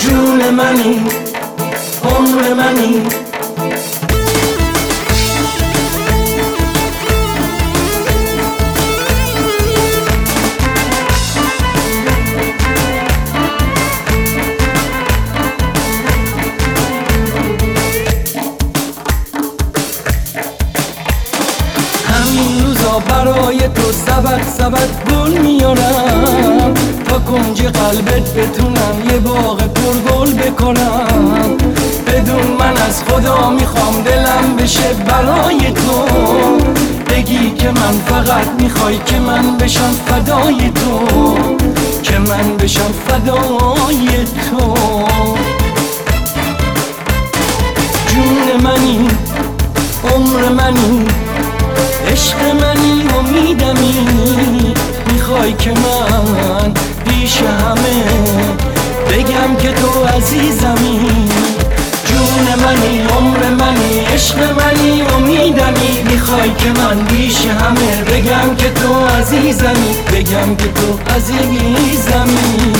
جون منی، عمر منی. همین روزا برای تو سبد گل میارم، تا کنج قلبت بتونم یه باغ پرگل بکنم. بدون من از خدا میخوام دلم بشه برای تو، بگی که من فقط میخوای که من بشم فدای تو، که من بشم فدای تو. جون منی، عمر منی، عشق منی، امیدمی. میخوای که من بیش همه بگم که تو عزیزمی. جون منی، عمر منی، عشق منی، امیدمی. میخوای که من بیش همه بگم که تو عزیزمی، بگم که تو عزیزمی.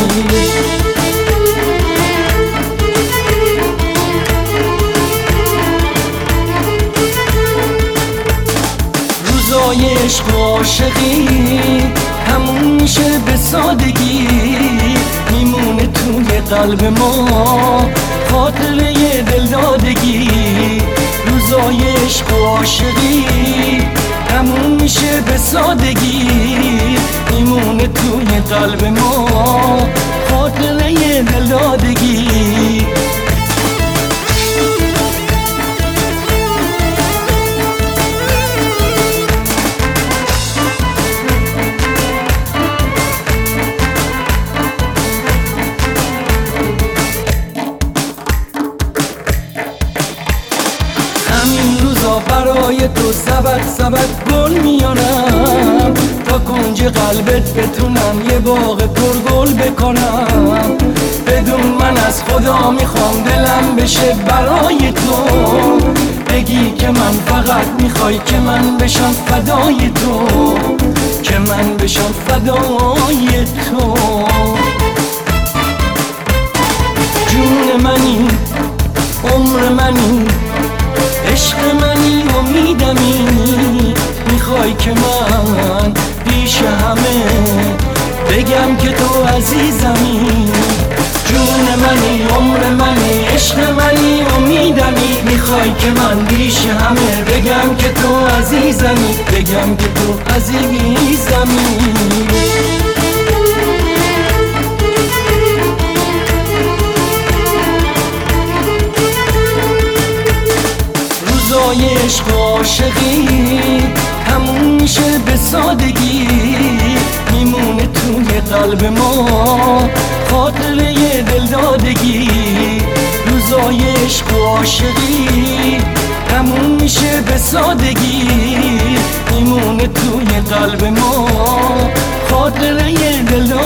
روزای عشق و عاشقی همون میشه به سادگی، میمونه توی قلب ما خاطره دلدادگی. روزای عشق و عاشقی همون میشه به سادگی، میمونه توی قلب ما خاطره دلدادگی. برای تو سبد گل میارم، تا کنج قلبت بتونم یه باغ پرگل بکنم. بدون من از خدا میخوام دلم بشه برای تو، بگی که من فقط میخوای که من بشم فدای تو، که من بشم فدای تو. جون منی، عمر منی، عشق منی، امیدمی. میخوای که من بیش همه بگم که تو عزیزمی. جون منی، عمر منی، عشق منی، امیدمی. میخوای که من بیش همه بگم که تو عزیزمی، بگم که تو عزیزمی. روزای عشق و عاشقی همون میشه به سادگی، میمونه توی قلب ما خاطره دلدادگی. روزای عشق و عاشقی همون میشه به سادگی، میمونه توی قلب ما خاطره دلدادگی.